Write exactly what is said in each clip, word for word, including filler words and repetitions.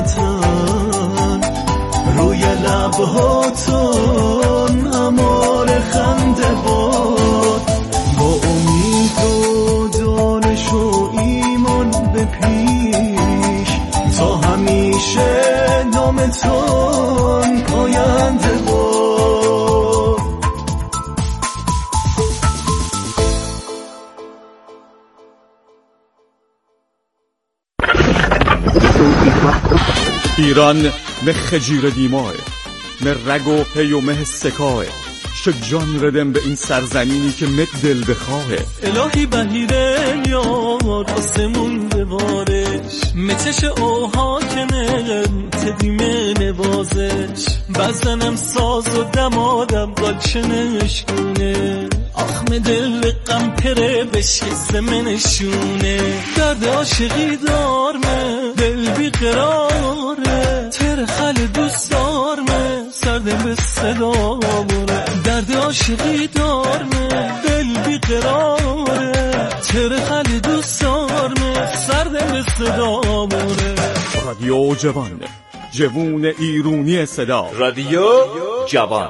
وطن، روی لبهاتون امال خنده باد، با امید و دانش و ایمان به پیش، تا همیشه نامتون پاینده باد. ایران مخ جیر دیماه، مه رگ و پی و مه سکاه، شو جان ردم به این سرزمینی که مد دل بخواه. الهی بهیره یار آسمون ببارش، مچش اوها کنم تدیمه نوازش، بزنم ساز و دمادم گلچنش کنه، آخم دل غم پره بشکسته منشونه، درد عاشقی دارمه دل بیقراره، ترخل دوست دارمه سردم به صدا بره، درد عاشقی دارمه دل بیقراره، ترخل دوست دارمه سردم به صدا بره. رادیو جوان، جوون ایرونی صدا. رادیو جوان.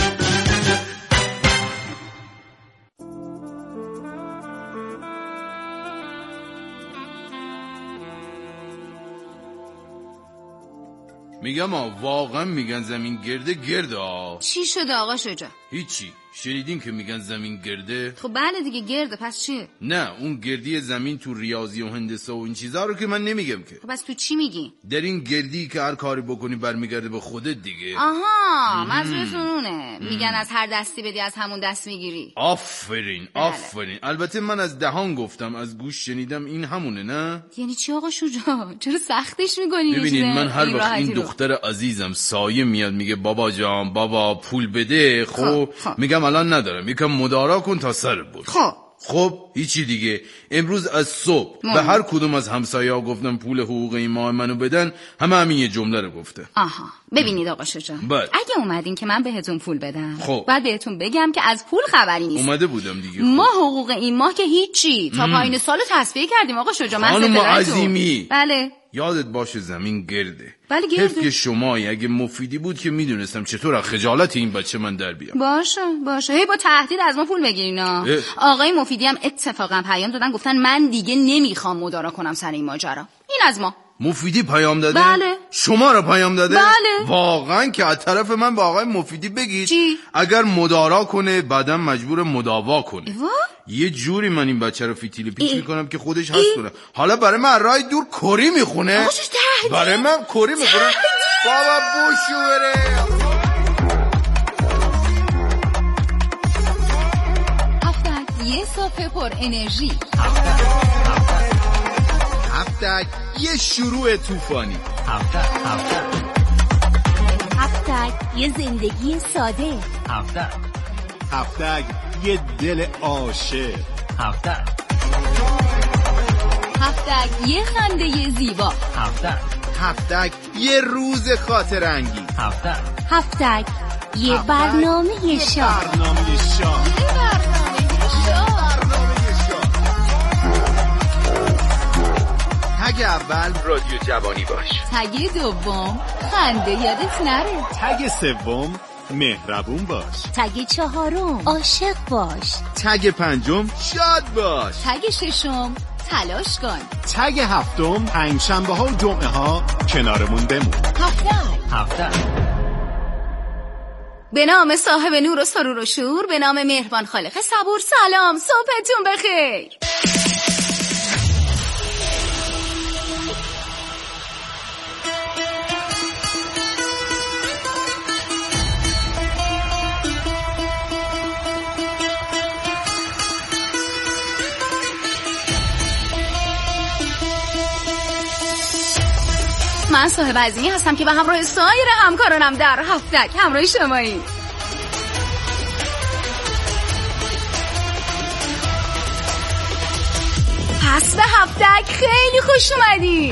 میگم آ واقعا میگن زمین گرده گرده آ. چی شده آقا شجاع؟ هیچی. شنیدین که میگن زمین گرده؟ خب بله دیگه گرده، پس چیه؟ نه اون گردی زمین تو ریاضی و هندسه و این چیزا رو که من نمیگم که. خب پس تو چی میگی؟ در این گردی که هر کاری بکنی برمیگرده به خودت دیگه. آها منظورتون اونه، میگن از هر دستی بدی از همون دست میگیری. آفرین آفرین. البته من از دهان گفتم، از گوش شنیدم، این همونه نه؟ یعنی چی آقا شجاع؟ چرا سختش میکنی؟ ببینید من هر وقت این دختر عزیزم سایه میاد میگه بابا جان بابا پول بده، خب میگم الان ندارم، یکم مدارا کن تا سر بود. خب خب هیچی دیگه. امروز از صبح مم. به هر کدوم از همسایه‌ها گفتم پول حقوق این ماه منو بدن، همه همین یه جمله رو گفته. آها ببینید آقا شجاع، اگه اومدین که من بهتون پول بدم، خب بعد بهتون بگم که از پول خبری نیست. اومده بودم دیگه. ما حقوق این ماه که هیچی، تا پایین سالو تصفیه کردیم آقا شجاع. من خانم عظیمی بله یادت باشه زمین گرده. بله گرده. حیف که شمایی، اگه مفیدی بود که میدونستم چطور از خجالت این بچه من در بیام. باشه باشه، هی با تهدید از ما پول بگیرینا. آقای مفیدی هم اتفاقا پیام دادن، گفتن من دیگه نمیخوام مدارا کنم سر این ماجرا. این از ما. مفیدی پیام داده؟ بله. شما رو پیام داده؟ بله. واقعا که از طرف من با آقای مفیدی بگید چی؟ اگر مدارا کنه بعدم مجبور مداوا کنه. ایوا؟ یه جوری من این بچه رو فیتیلی پیچ میکنم که خودش هست کنه. حالا برای من رای دور کری میخونه. برای من کری میخونه. بابا بوشو بره. هفتک یه صبح پر انرژی، هفتک یه شروع طوفانی، هفتک هفتک هفتک یه زندگی ساده، هفتک هفتک یه دل عاشق، هفتک هفتک یه خنده زیبا، هفتک هفتک یه روز خاطر انگیز، هفتک هفتک یه برنامه شاه، برنامه شاه، تگ اول رادیو جوانی باش، تگ دوم خنده یادت نره، تگ سوم مهربون باش، تگ چهارم عاشق باش، تگ پنجم شاد باش، تگ ششم تلاش کن، تگ هفتم پنجشنبه ها و جمعه ها کنارمون بمون. هفتک هفتک به نام صاحب نور و سرور و شور، به نام مهربان خالق صبور، سلام، صبحتون بخیر. من صاحب عظیمی هستم که به همراه سایر همکارانم در هفتک همراه شمایی. پس به هفتک خیلی خوش اومدی.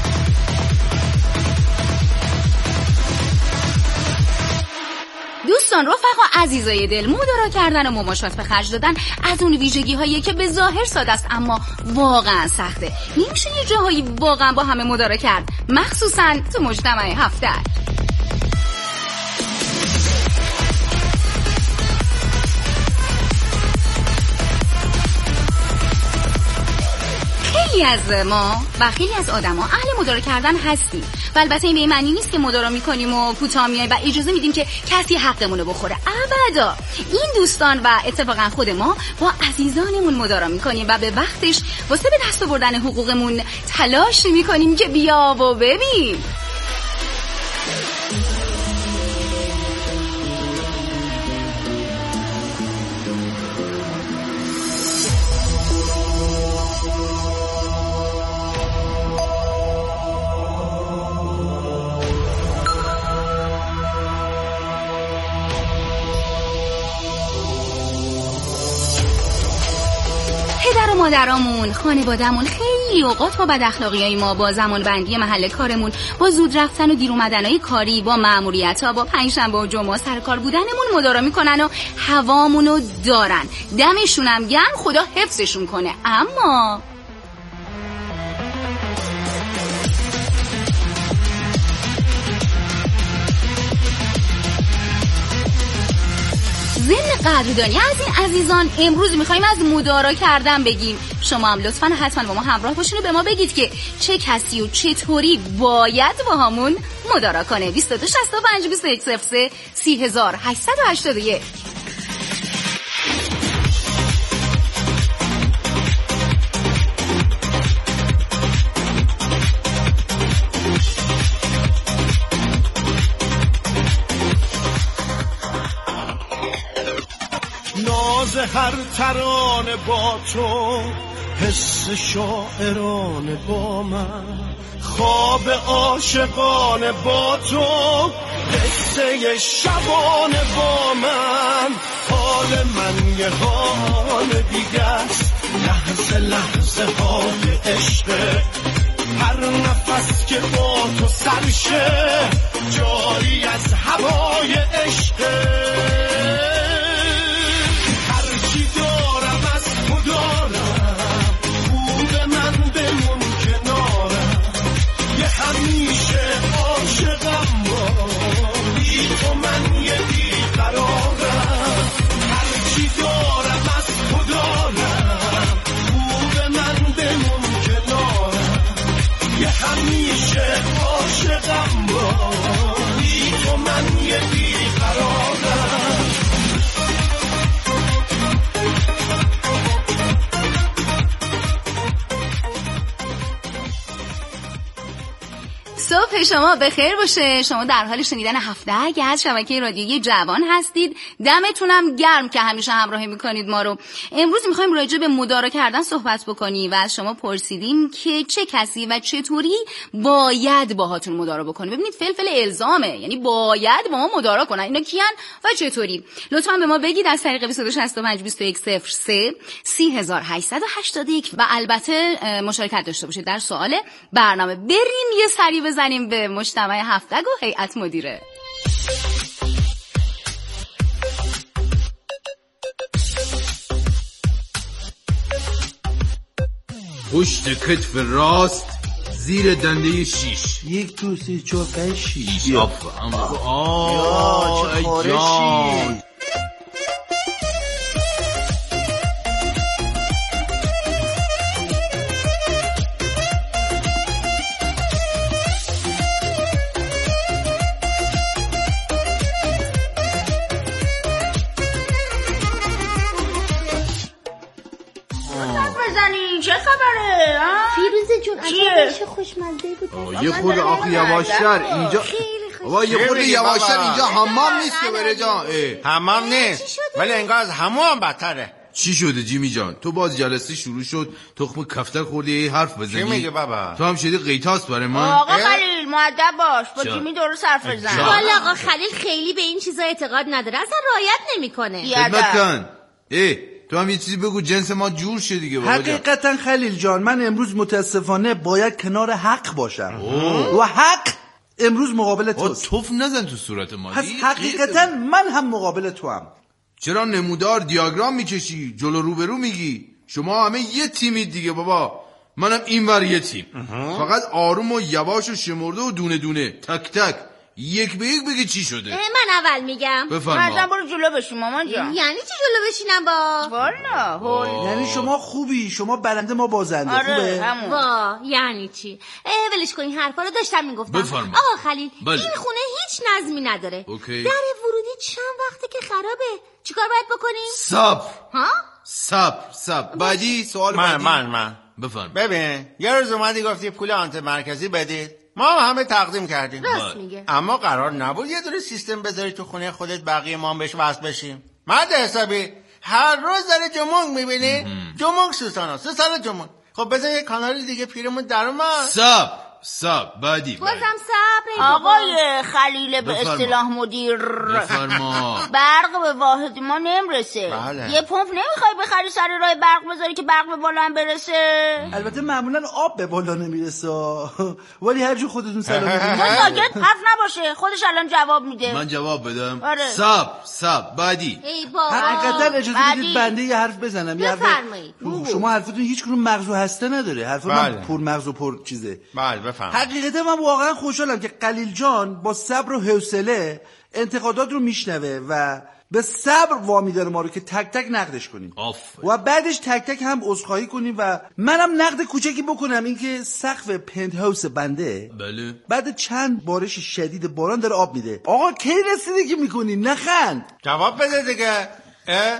دوست دوستان، رفقا، عزیزای دل، مدارا کردن و مماشات به خرج دادن از اون ویژگی هایی که به ظاهر ساده است اما واقعا سخته. نمیشه یه جاهایی واقعا با همه مدارا کرد، مخصوصا تو مجتمع هفت‌در. خیلی از ما و خیلی از آدما اهل مدارا کردن هستیم و البته این به این معنی نیست که مدارا میکنیم و کوتاه میایم و اجازه میدیم که کسی حقمون رو بخوره. ابدا. این دوستان و اتفاقا خود ما با عزیزانمون مدارا میکنیم و به وقتش واسه به دست آوردن حقوقمون تلاش میکنیم که بیا و ببین. پدر و مادرامون، خانواده‌مون خیلی اوقات با بد اخلاقیای ما، با زمان بندی محل کارمون، با زود رفتن و دیر اومدنای کاری، با مأموریت‌ها، با پنجشنبه و جمعه سر کار بودنمون مدارا میکنن و هوامونو دارن. دمشون هم گرم، خدا حفظشون کنه. اما ضمن قدردانی از این عزیزان امروز میخوایم از مدارا کردن بگیم. شما هم لطفاً حتما با ما همراه باشین و به ما بگید که چه کسی و چطوری باید با همون مدارا کنه. بیست و دو شصت و پنج بیست و یک صفر سه سی هزار هشتصد و هشتاد و یک. ناز هر ترانه با تو، حس شاعرانه با من، خواب عاشقانه با تو، قصه شبانه با من. حال من یه حال دیگه است، لحظه لحظه های عشق، هر نفس که با تو سرشه جاری از هوای عشق. همیشه عاشقم با بی تو من یه بیقرارم، هرچی دارم از تو دارم، خوب من بمون کنارم. یه همیشه عاشقم با بی تو من یه بیقرارم. صبح شما بخیر باشه. شما در حال شنیدن هفته که از شبکه رادیویی جوان هستید. دمتونم گرم که همیشه همراهی میکنید ما رو. امروز میخوایم راجع به مدارا کردن صحبت بکنیم و از شما پرسیدیم که چه کسی و چطوری باید باهاتون مدارا بکنه. ببینید فلفل الزامه، یعنی باید با ما مدارا کنن. اینا کیان و چطوری؟ لطفا به ما بگید از طریق بیست و دو شصت و پنج بیست و یک صفر سه سی هزار هشتصد و هشتاد و یک و البته مشارکت داشته باشید در سوال برنامه. بریم یه سری بزنیم به مجتمع هفت‌دگ و هیئت مدیره. پشت کتف راست، زیر دنده شیش، یک دو سه چهار پنج شیش. آفرین. آه ای جان. چه خبره؟ فیروزه جون عجب خوشمزه بود. یه خورده آخه یواشتر اینجا. بابا یه خورده یواشتر اینجا حمام نیست که بره جان. حمام نیست ولی انگار از حمام بدتره. چی شده جیمی جان؟ تو باز جلسه شروع شد تخم کفتر خوردی یه حرف بزنی. چی میگه بابا؟ تو هم شدی قیتاس برای من. آقا خلیل مؤدب باش، با جیمی درست حرف بزن. والا آقا خلیل خیلی به این چیزا اعتقاد نداره، اصلا رعایت نمیکنه. خدمت کن. ای تو هم یه چیزی بگو، جنس ما جور شد دیگه بابا. حقیقتا خلیل جان من امروز متاسفانه باید کنار حق باشم. اوه. و حق امروز مقابل توست. توف نزن تو صورت ما. پس حقیقتا من هم مقابل تو هم. چرا نمودار دیاگرام میکشی؟ جلو روبرو میگی؟ شما همه یه تیمید دیگه بابا. منم اینور یه تیم. فقط آروم و یواش و شمرده و دونه دونه تک تک یک به یک بگی چی شده. من اول میگم. بفرما. مثلا برو جلو بشین مامان جان. یعنی چی جلو بشینم با؟ والا هول. یعنی شما خوبی، شما برنده ما بازنده. آره خوبه؟ همون. وا یعنی چی؟ ولش کن این حرفا رو داشتم میگفتم. بفرما. آقا خلیل بله. این خونه هیچ نظمی نداره. اوکی. در ورودی چند وقته که خرابه. چیکار باید بکنیم؟ صبر. ها؟ صبر صبر. بعدی سوال من بعدی. من من بفرم. ببین یه روز اومدی گفتی پول آنت مرکزی بدید، ما همه تقدیم کردیم. راست میگه. اما قرار نبود یه دونه سیستم بذاری تو خونه خودت بقیه ما هم بهش وصل بشیم. مرد حسابی هر روز داره جمونگ میبینی؟ جمونگ سوسانا سوسانا جمونگ. خب بزن یه کانال دیگه پیرمون در اومد. صبر صبر. بعدی بازم صبر. آقای خلیل به بفرما. اصطلاح مدیر، بفرما. برق به واحد ما نمیرسه. بله. یه پمپ نمیخوای بخری سر راه برق بذاری که برق به بالا هم برسه؟ البته معمولا آب به بالا نمیرسه ولی هر جو خودتون سلام میدین. تو ساکت حرف نباشه، خودش الان جواب میده. من جواب بدم. آره. صبر صبر. بعدی. ای بابا. حقیقتا اجازه بعدی. بدید بنده یه حرف بزنم. یه حرف بفرمایید. شما حرفتون هیچ کدوم مغز و هسته نداره. حرف من بله. پر مغز و پر چیزه. بله بفهم. حقیقتا من واقعا خوشحالم که خلیل جان با صبر و حوصله انتقادات رو میشنوه و به صبر وامی داره ما رو که تک تک نقدش کنیم آفرین. و بعدش تک تک هم عذرخواهی کنیم و منم نقد کوچکی بکنم اینکه سقف پنت هاوس بنده بله. بعد چند بارش شدید باران داره آب میده. آقا کی رسیده که میکنی؟ نخند. جواب بده دیگه. اه؟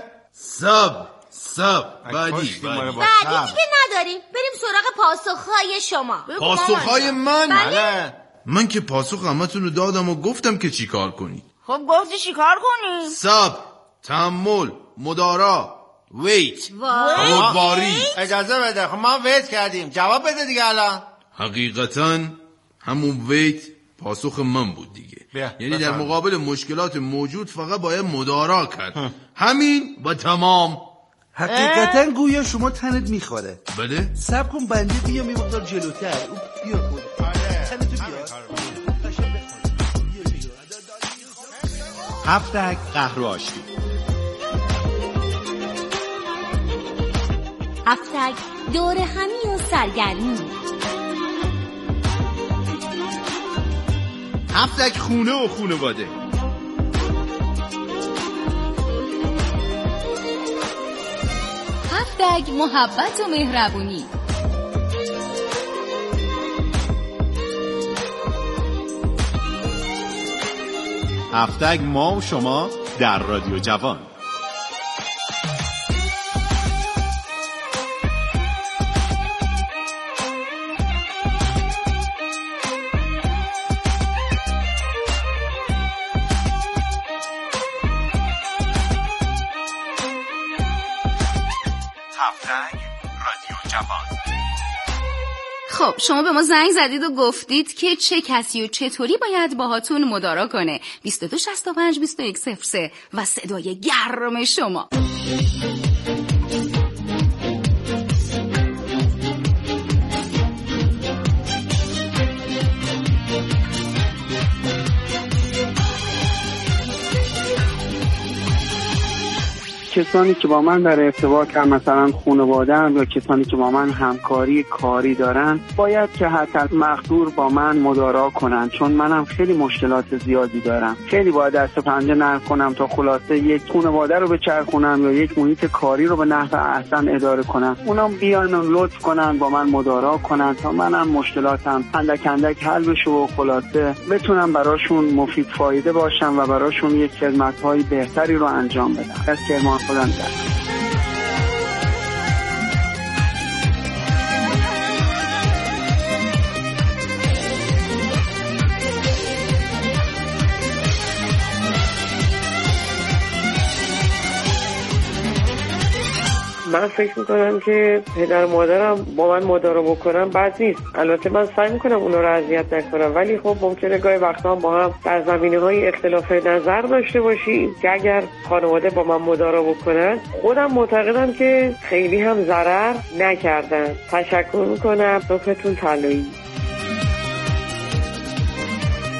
صبر صبر. بعدی. کشتی ما رو با بعدی صبر. دیگه نداریم. بریم سراغ پاسخهای شما. پاسخهای من. بله. من که پاسخ همتون رو دادم و گفتم که چی کار کنید. خب گفتی چی کار کنی؟ صبر، تحمل، مدارا، ویت، خودباری. اجازه بده. خب ما ویت کردیم. جواب بده دیگه الان. حقیقتا همون ویت پاسخ من بود دیگه. بیا. یعنی در بفرم. مقابل مشکلات موجود فقط باید مدارا کرد. هم. همین و تمام. حقیقتا گویا شما تنت میخوره. بله. صبر کن بنده بیا میمقدار جلوتر. او بیا خود. تنتو بیا. هفتک قهر و آشتی. هفتک دور همی و سرگرمی. هفتک خونه و خونواده. هفتگ محبت و مهربونی. هفتک ما و شما در رادیو جوان. خب شما به ما زنگ زدید و گفتید که چه کسی و چطوری باید باهاتون مدارا کنه. بیست و دو شصت و پنج بیست و یک صفر سه و صدای گرم شما. کسانی که با من در ارتباطن، مثلا خانواده‌ام یا کسانی که با من همکاری کاری دارن، باید که حتی مقدور با من مدارا کنن، چون منم خیلی مشکلات زیادی دارم. خیلی باید دست و پنجه نرم کنم تا خلاصه یک خانواده رو بچرخونم یا یک محیط کاری رو به نحو احسن اداره کنم. اونام بیان و لطف کنن با من مدارا کنن تا منم مشکلاتم اندک اندک حل بشه و خلاصه بتونم براشون مفید فایده باشم و براشون یک خدمت‌های بهتری رو انجام بدم. از کرمان خودم دارم. من فکر میکنم که پدر و مادرم با من مدارا بکنم بد نیست. البته من سعی میکنم اونا رو اذیت نکنم، ولی خب ممکنه گاهی وقتا با هم در زمینه‌های اختلاف نظر داشته باشیم که اگر خانواده با من مدارا بکنن، خودم معتقدم که خیلی هم ضرر نکردن. تشکر میکنم. صبحتون طلایی.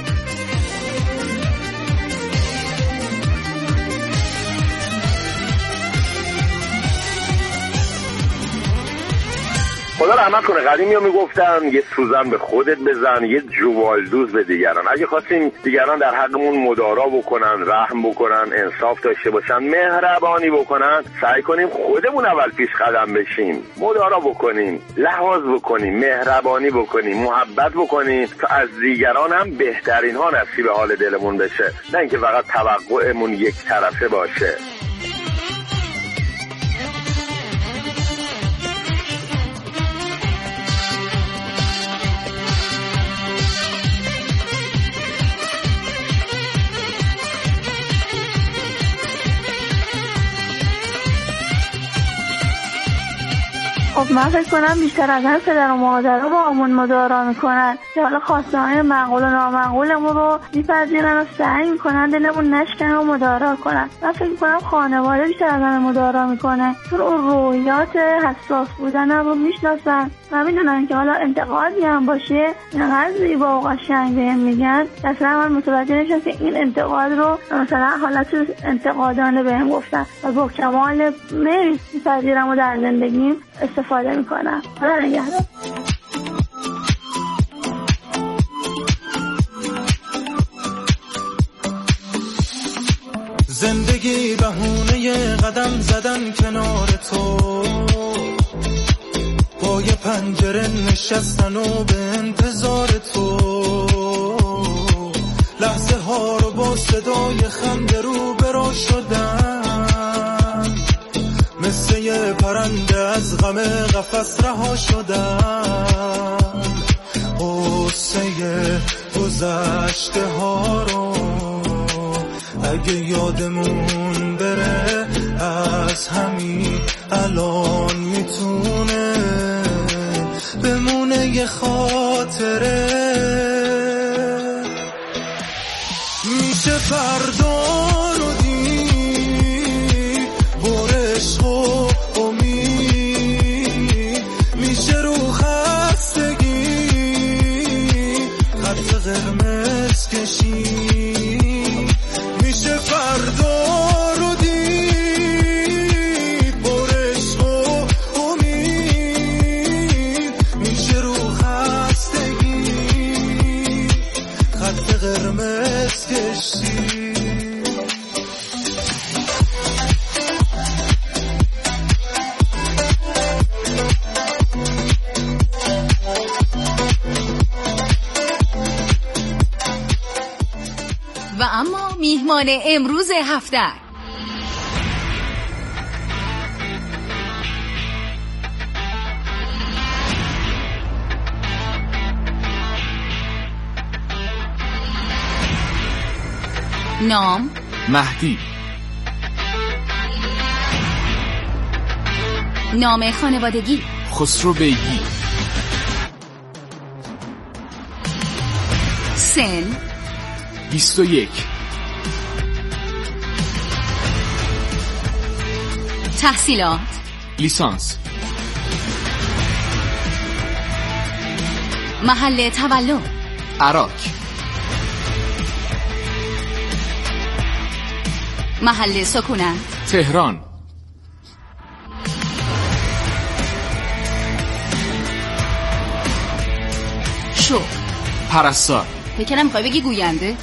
خدا رحمت کنه قدیمی ها میگفتن یه سوزن به خودت بزن، یه جوالدوز به دیگران. اگه خواستیم دیگران در حقمون مدارا بکنن، رحم بکنن، انصاف داشته باشن، مهربانی بکنن، سعی کنیم خودمون اول پیش قدم بشیم، مدارا بکنیم، لحاظ بکنیم، مهربانی بکنیم، محبت بکنیم تا از دیگران هم بهترین ها نصیب حال دلمون بشه، نه اینکه فقط توقعمون یک طرفه باشه. خب من فکر کنم بیشتر از هر پدر و مادرها با همون مدارا میکنن که حالا خواسته های معقول و نامعقولمون رو میپذیرن و سعی میکنن دلمون نشکنه و مدارا کنن. من فکر کنم خانواده بیشتر از همه مدارا میکنه، چون اون روحیات حساس بودن رو میشناسن و میدونن که حالا انتقادی هم باشه اینقدر زیبا و قشنگ بهم میگن اصلا من متوجه نشم که این انتقاد رو مثلا حالت انتقادانه بهم گفتن و با کمال میل میپذیرم و در زندگیم استفاده میکنم. حالا نگهدار. زندگی بهونه قدم زدن کنار تو، پای پنجره نشستن و به انتظار تو، لحظه ها رو با صدای خنده رو برا شدن، مثل یه پرنده از غم قفس رها شدن، قصه گذشته ها رو اگه یادمون بره از همین الان میتونه بمونه یه خاطره. میشه فردا رو دید برش و امید، میشه رو خستگی خط قرمز کشید، میشه فردا رو دید برش و امید، میشه رو خستگی خط قرمز کشید. و اما میهمان امروز هفته نام مهدی، نام خانوادگی خسرو بیگی، سن بیست و یک، تحصیلات لیسانس، محل تولد عراق، محل سکونت تهران، شو پرستار. فکرم میخوای بگی گوینده.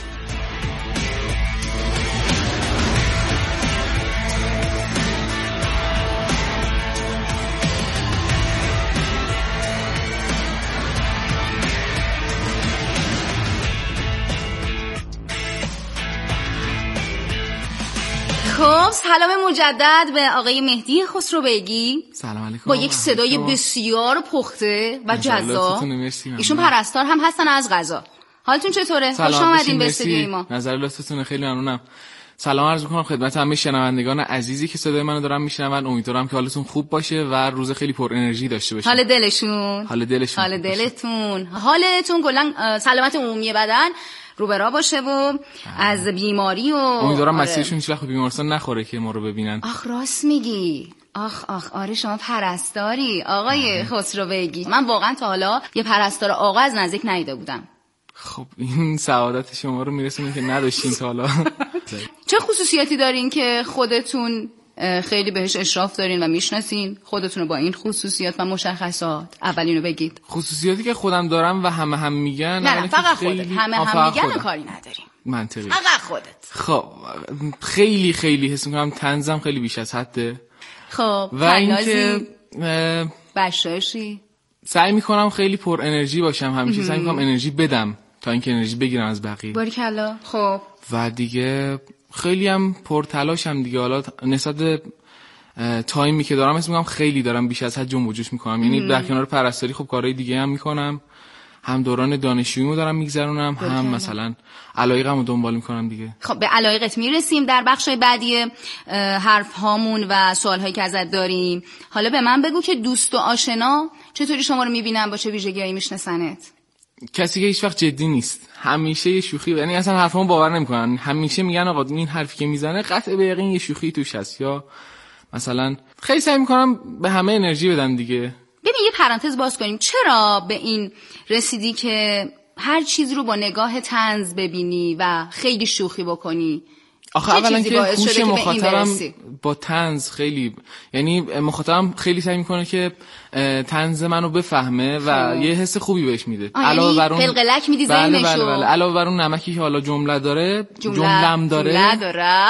خب سلام مجدد به آقای مهدی خسرو بیگی. سلام علیکم. با یک صدای بسیار پخته و جذاب. ایشون پرستار هم هستن از قضا. حالتون چطوره؟ خوش آمدین به استودیوی ما. نظر لطفتون خیلی ممنونم. سلام عرض می‌کنم خدمت همه شنوندگان عزیزی که صدای منو دارن میشنون. امیدوارم که حالتون خوب باشه و روز خیلی پر انرژی داشته باشین. حال دلشون حال دلشون حال دلتون حالتون کلا سلامت عمومی بدن رو برا باشه و از بیماری و امیدوارم مسیرشون هیچ وقت بیمارستان نخوره که ما رو ببینن. آخ راست میگی. آخ آخ آره شما پرستاری آقای خسرو بیگی. من واقعا تا حالا یه پرستار آقا از نزدیک ندیده بودم. خب این سعادت شما رو میرسونه که نداشتین تا حالا. چه خصوصیاتی دارین که خودتون خیلی بهش اشراف دارین و میشناسین خودتون رو با این خصوصیات و مشخصات؟ اولینو بگید. خصوصیاتی که خودم دارم و همه هم میگن. نه نه فقط خودت. همه هم میگن و کاری نداریم. منطقی. فقط خودت. خب خیلی خیلی حس میکنم طنزم خیلی بیش از حده. خب و اینکه بشاشی. سعی میکنم خیلی پر انرژی باشم، همیشه سعی میکنم انرژی بدم تا اینکه انرژی بگیرم از بقیه. باریکلا. خب و دیگه خیلی هم پر تلاشم دیگه. حالا نسبت به تایمی که دارم حس میکنم خیلی دارم بیش از حد جنب و جوش میکنم. یعنی در کنار پرستاری خب کارهای دیگه هم میکنم، هم دوران دانشجوییمو دارم میگذرونم، هم مثلا علایقمو دنبال میکنم دیگه. خب به علایقت میرسیم در بخشای بعدی حرف هامون و سوال هایی که ازت داریم. حالا به من بگو که دوست و آشنا چطوری شما رو میبینن، با چه ویژگیایی میشناسنت؟ کسی که هیچ وقت جدی نیست، همیشه یه شوخی، یعنی اصلا حرفامو باور نمیکنن، همیشه میگن آقا این حرفی که میزنه قطع به یقین یه شوخی توش هست، یا مثلا خیلی سعی میکنم به همه انرژی بدم دیگه. ببین یه پرانتز باز کنیم، چرا به این رسیدی که هر چیزی رو با نگاه طنز ببینی و خیلی شوخی بکنی؟ آخه اولا که هوش مخاطبم با طنز خیلی، یعنی مخاطبم خیلی سعی میکنه که طنز منو بفهمه و یه حس خوبی بهش میده. علاوه بر اون قلقلک میدی ذهنشو. بله بله بله. علاوه بر اون نمکی که حالا جمله داره، جمله‌ام داره. جمله داره.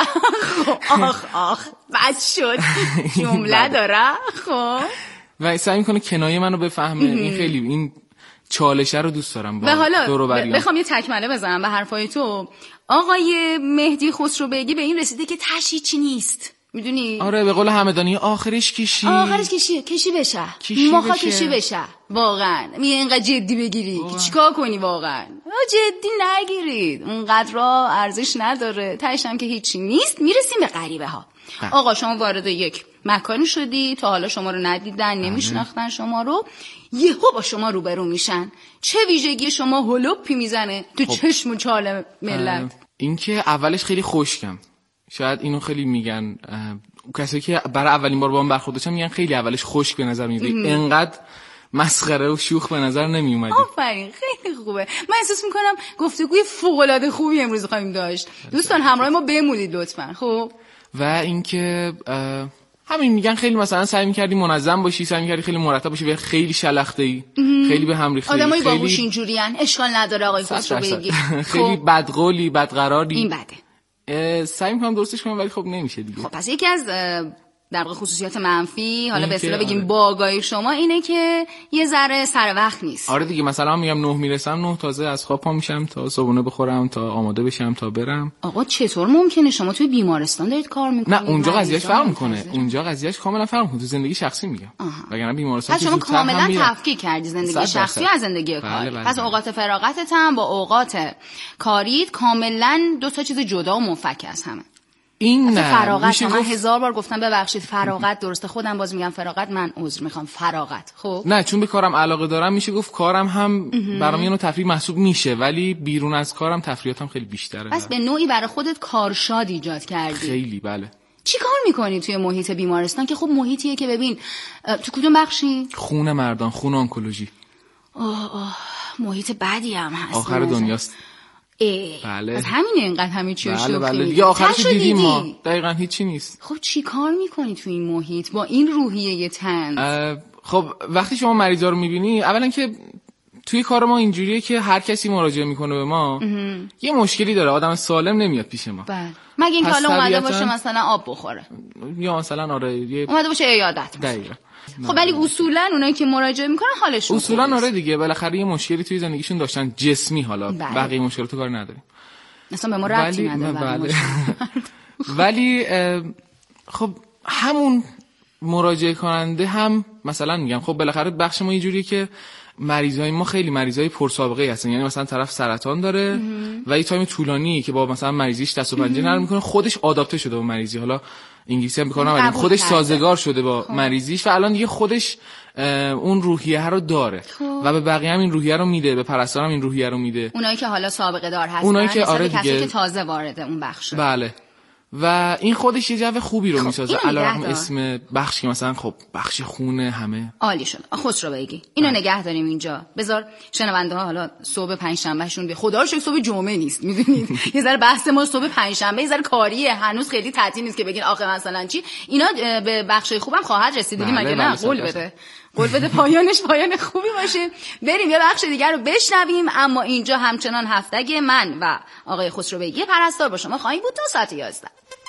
آخ آخ بد شد. جمله داره. خب و سعی میکنه کنایه منو بفهمه. این خیلی این چالشه رو دوست دارم. و حالا بخوام یه تکمله بزنم به حرفای تو، آقای مهدی خسروبگی به این رسیده که تشی چی نیست، میدونی؟ آره به قول همدانی آخرش کشی آخرش کشی کشی بشه ماخا کشی بشه. واقعا می اینقدر جدی بگیری که چیکار کنی؟ واقعا جدی نگیرید، اونقدر را ارزش نداره، تهش هم که هیچی نیست. میرسیم به غریبه ها. آقا شما وارد یک مکانی شدی، تا حالا شما رو ندیدن، نمیشناختن شما رو، یهو با شما روبرو میشن، چه ویژگی شما هلوپی میزنه تو خب. چشم و چال ملت؟ اینکه اولش خیلی خشکم، شاید اینو خیلی میگن کسایی که برای اولین بار با من برخورد داشتن، میگن خیلی اولش خشک به نظر میاد، انقدر مسخره و شوخ به نظر نمی اومدی. آفرین خیلی خوبه. من احساس میکنم گفتگوی فوق العاده خوبی امروز خواهیم داشت. دوستان همراه ما بمونید لطفاً. خب و اینکه همین میگن خیلی مثلا سعی می‌کردی منظم باشی، سعی می‌کردی خیلی مرتب باشی، و خیلی شلخته‌ای، خیلی به هم ریخته. آدمای باهوش اینجوریان، اشکال نداره آقای خسروبگی. خیلی بدقولی، بدقراری. این بده. سعی می‌کنم درستش کنم ولی خب نمیشه دیگه. خب پس یکی از در واقع خصوصیات منفی، حالا به اصطلاح بگیم باگای شما اینه که یه ذره سر وقت نیست. آره دیگه، مثلا میگم نه میرسم، نه تازه از خواب پا میشم تا صبحونه بخورم تا آماده بشم تا برم. آقا چطور ممکنه شما توی بیمارستان دارید کار میکنید؟ نه اونجا قضیهش فرق میکنه، اونجا قضیهش کاملا فرق میکنه. تو زندگی شخصی میگم، وگرنه بیمارستان شما کاملا تفکیک کردی زندگی شخصی از زندگی کاری. پس اوقات فراغتت هم با اوقات کاریت کاملا دو تا چیز جدا و منفک از همه. این نه فراغت، من هزار بار گفتم ببخشید فراغت درسته، خودم باز میگم فراغت، من عذر میخوام فراغت. خب نه چون به کارم علاقه دارم میشه گفت کارم هم برام یه نوع تفریح محسوب میشه، ولی بیرون از کارم تفریحاتم خیلی بیشتره. پس به نوعی برای خودت کارشاد ایجاد کردی. خیلی بله. چی کار میکنی توی محیط بیمارستان که خب محیطیه که ببین تو کدوم بخشی؟ خون مردان، خون آنکولوژی. اوه اوه محیط بدی هم هست، آخر دنیاست. بله. از همینه اینقدر همین چیو شوخی. بله بله دیگه آخرش دیدیم ما. دقیقاً هیچی نیست. خب چی کار میکنی تو این محیط با این روحیه طنز؟ خب وقتی شما مریضا رو میبینی، اولا که توی کار ما اینجوریه که هر کسی مراجعه میکنه به ما امه. یه مشکلی داره، آدم سالم نمیاد پیش ما. بله. مگه اینکه حالا اومده باشه مثلا آب بخوره. یا مثلا آره یه اومده باشه عیادت. دقیقاً. خب ولی اصولا اونایی که مراجعه میکنن حالشون اصولا آره دیگه، بالاخره یه مشکلی توی زندگیشون داشتن جسمی، حالا بله. بقیه مشکلاتو کار نداریم. اصلا به ما ربطی نداره. بله. ولی خب همون مراجعه کننده هم مثلا میگم خب بالاخره بخش ما اینجوریه که مریضای ما خیلی مریضای پرسابقه هستن، یعنی مثلا طرف سرطان داره و یه تایم طولانی که با مثلا مریضیش دست و پنجه نرم میکنه، خودش آداپته شده با مریضی، حالا انگلیسی هم میکنم ولی خودش سازگار شده با خب. مریضیش و الان دیگه خودش اون روحیه رو داره خب. و به بقیه هم این روحیه رو میده، به پرستارم این روحیه رو میده، اونایی که حالا سابقه دار هستن، اونایی که آره دیگه کسی که تازه وارد اون بخش شده. بله. و این خودش یه جو خوبی رو خب میسازه. علیرغم اسم بخش که مثلا خب بخش خونه همه عالی شد. خسرو بیگی اینو نگه داریم اینجا. بذار شنونده ها حالا صبح پنجشنبهشون به خدا رو شکر صبح جمعه نیست میدونید یه ذره بحث ما صبح پنجشنبه یه ذره کاریه، هنوز خیلی تعطیل نیست که بگین آخه مثلا چی. اینا به بخشای خوبم خواهد رسید دیدیم مگه نه؟ قول بده قول بده پایانش پایان خوبی باشه. بریم یه بخش دیگر رو بشنویم. اما اینجا همچنان هفتگ من و آقای خسرو بیگی پرستار با شما خواهیم بود تا ساعت یازده.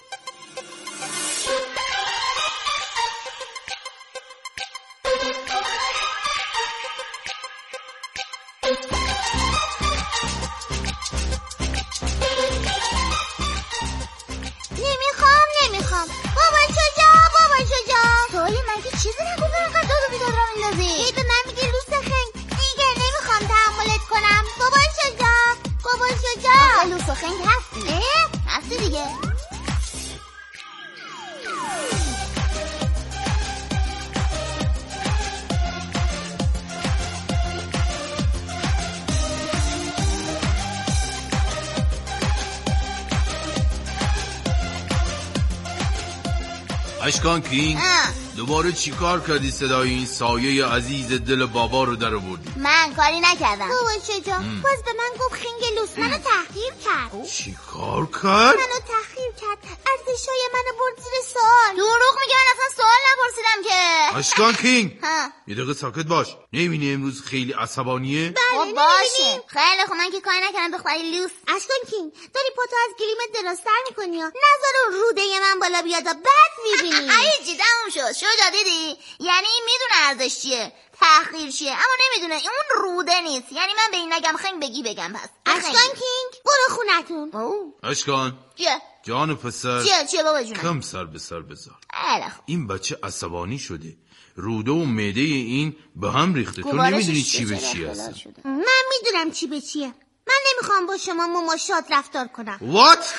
نمیخوام نمیخوام بابا شجا بابا شجا سوالی مگه چیزی نگفت اینقدر داد و بیداد را میندازی؟ هی به من میگه لوس خنگ دیگه نمیخوام تحملت کنم. بابا شجا بابا شجا آقا لوس خنگ هستی؟ اه؟ هستی دیگه. اشکان کینگ دوباره چی کار کردی صدای این سایه عزیز دل بابا رو در آوردی؟ من کاری نکردم. بابا شجا باز به من گفت خنگ لوس منو تحقیر کرد. چی کار کرد؟ منو تحقیر کرد، ارزشای منو برد زیر سوال. دروغ میگه، من اصلا سوال نپرسیدم که. اشکان کینگ یه دقیقه ساکت باش. نمیبینی امروز خیلی عصبانیه؟ بله باشه. خیلی خوب من که کاری نکردم دختری لوس. اشکان کینگ داری پاتو از گلیمت درازتر میکنی ها. نذار روده من بالا بیاد بعد میبینی. ای جی تموم شد. شجا دیدی؟ یعنی این میدونه ارزش چیه، تحقیر چیه، اما نمیدونه اون روده نیست. یعنی من به این نگم خنگ بگی بگم. پس اشکان کینگ برو خونتون. اشکان چیه؟ جان پسر چیه چیه بابا جونم؟ کم سر به سر بذار. خیلی خوب. این بچه عصبانی شده، روده و معده این به هم ریخته. تو نمیدونی چی به چی هست. من میدونم چی به چیه. من نمیخوام با شما مماشات رفتار کنم. وات؟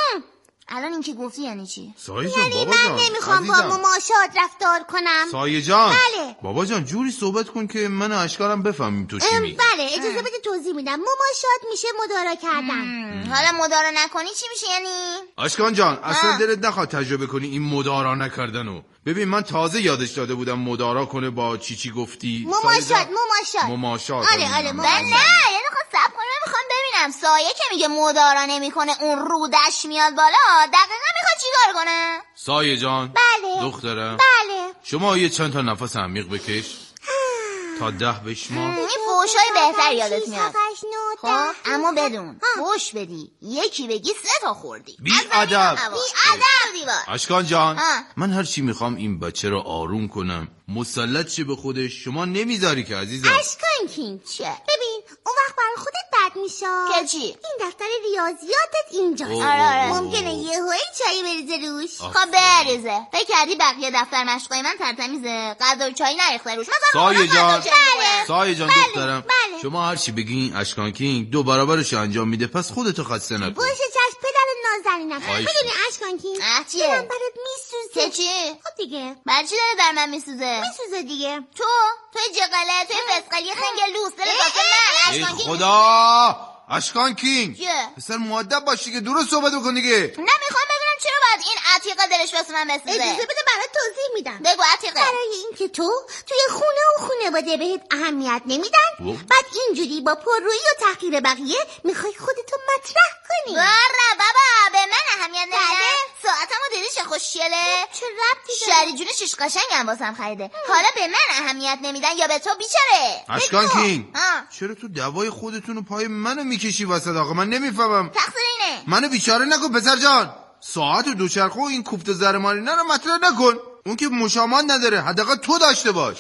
الان این که گفتی یعنی چی؟ سایه جان یعنی بابا من جان نمیخوام با مماشات رفتار کنم. سایه جان بله. بابا جان جوری صحبت کن که من و اشکارم بفهمیم تو چی میگی. بله اجازه بده توضیح میدم. مماشات میشه مدارا کردن. حالا مدارا نکنی چی میشه یعنی؟ اشکان جان اصلا دلت نخواد تجربه کنی این مدارا نکردنو. ببین من تازه یادش داده بودم مدارا کنه با چی چی گفتی. مماشات مماشات مماشات آره آره مماشات. نه یعنی خواست سب کنم میخوام ببینم سایه که میگه مدارا نمیکنه اون رودش میاد بالا دقیقا میخواد چی کار کنه؟ سایه جان بله دخترم بله شما یه چند تا نفس عمیق بکش تا ده بشما. این فوشای بهتر یادت میاد. خب اما بدون فوش بدی یکی بگی سه تا خوردی. بی ادب بی ادب دیوار. اشکان جان من هر چی میخوام این بچه رو آروم کنم مسلط شه به خودش، شما نمیذاری که عزیزم. اشکان کینگ چه؟ ببین اون وقت برای خودت بد میشه که چی؟ این دفتر ریاضیاتت اینجاست. آره ممکنه یهویی چایی بریزه روش. خب بریزه. فکر کردی بقیه دفتر مشقای من ترتمیزه؟ غذا و چای نریخته روش. سایه جان بله. سایه جان بله. دخترم بله. شما هر چی بگین اشکان کینگ دو برابرش انجام میده، پس خودتو خسته نکن. باشه چشم پدر نازنینم. میدونی اشکان کینگ اه چیه؟ من برات میسوزه. چه چی؟ خب دیگه بعد چی داره در من میسوزه؟ میسوزه دیگه. تو توی جغله توی فسقلی خنگ لوس دل من اشکان کینگ. خدا اشکان کینگ پسر مؤدب باشی که درست صحبت بکن دیگه. نمیخوام بدونم چرا باید این عتیقه دلش واسه من بسوزه. اجازه بده برات توضیح میدم. بگو عتیقه. برای اینکه تو توی خونه و خانواده بهت اهمیت نمیدن، بعد اینجوری با پررویی و تحقیر بقیه میخوای خودتو مطرح کنی. بره بابا به من اهمیت نمیدن. ساعتمو دیدی چه خوشگله؟ چه ربطی داره؟ شری جون شیش قشنگم واسم خریده. حالا به من اهمیت نمیدن یا به تو بیچاره؟ اشکان کینگ چرا تو دوای خودتونو پای منو میکشی وسط؟ آقا من نمیفهمم. تقصیر اینه. منو بیچاره نکن پسر جان. ساعت و دوچرخه و این کوفت زرمانی نه رو مطرح نکن. اون که مشامان نداره، حداقل تو داشته باش.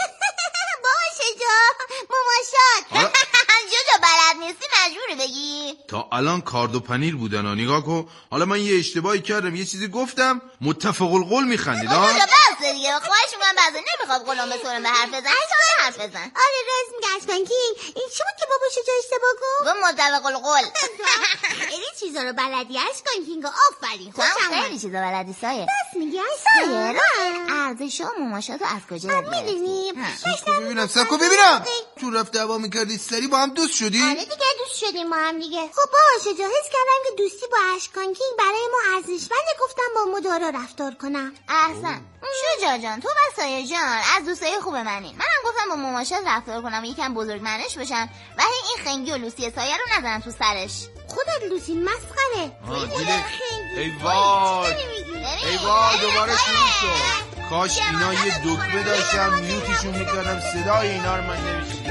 باشه جا مماشات. جا بلد نیستی مجبوری بگی. تا الان کارد و پنیر بودن ها. نگاه کن حالا من یه اشتباهی کردم یه چیزی گفتم متفق القول میخندید ها. بس بسته دیگه. خواهش میکنم بعضی نمیخواد قلم به سرم به حرف بزن. تو حرف بزن. آره راست میگه اشکان کینگ. این چی بود که بابا شجا اشتباه گفت؟ گفت مدوق القول. خیلی چیزا رو بلدی اشکان کینگ. آفرین. خوشم خیلی چیزا بلدی سایه. راست میگی اشکان. ارزش و مماشاتو از کجا یاد گرفتی؟ سبکو ببینم سبکو ببینم. تو رفت دعوا میکردی سری با هم دوست شدی؟ آره دیگه دوست شدیم با هم دیگه. خب باشه جا حس کردم که دوستی با اشکان کینگ برای ما ارزشمنده، گفتم با مدارا رفتار کنم. احسن. شجاع جان تو و سایه جان از دوستای خوب منین. منم گفتم با مماشات رفتار کنم، یکم بزرگمنش بشم و این خنگی و لوسی سایه رو نزنم تو سرش. خودت لوسی مسخره. ای وای ای وای دوباره شروع شد. کاش اینا یه دکمه داشتم میوتشون میکردم صدای اینا رو من نمیشنم.